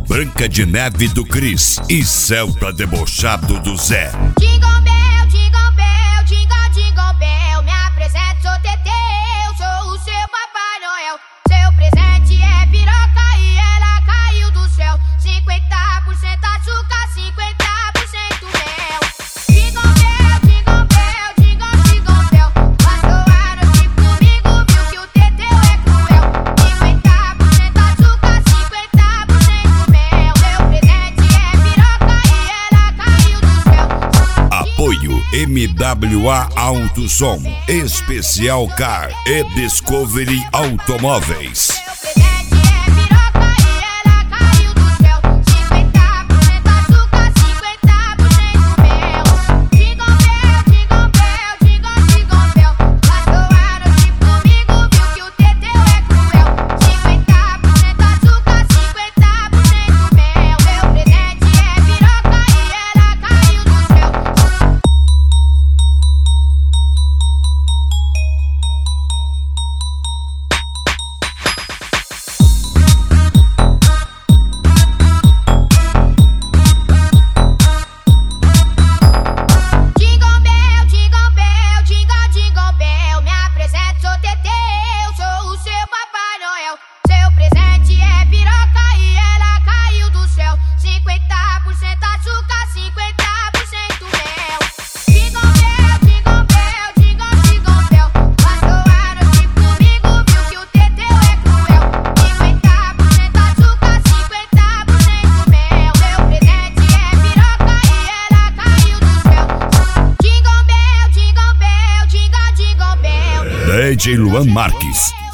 Branca de Neve do Cris e Celta debochado do Zé. Jingle bell, jingle bell, jingle, jingle bell. Me apresento, sou Teteu, sou o seu Papai Noel. Seu presente é piroca e ela caiu do céu. 50% açúcar, 50% mel. Jingle bell, jingle bell, jingle, jingle bell. Passou a noite comigo, viu que o Teteu é cruel. 50% açúcar, 50% mel. Seu presente é piroca e ela caiu do céu. Apoio MWA Autosom, Especial Car e Discovery Automóveis. DJ Luan Marques.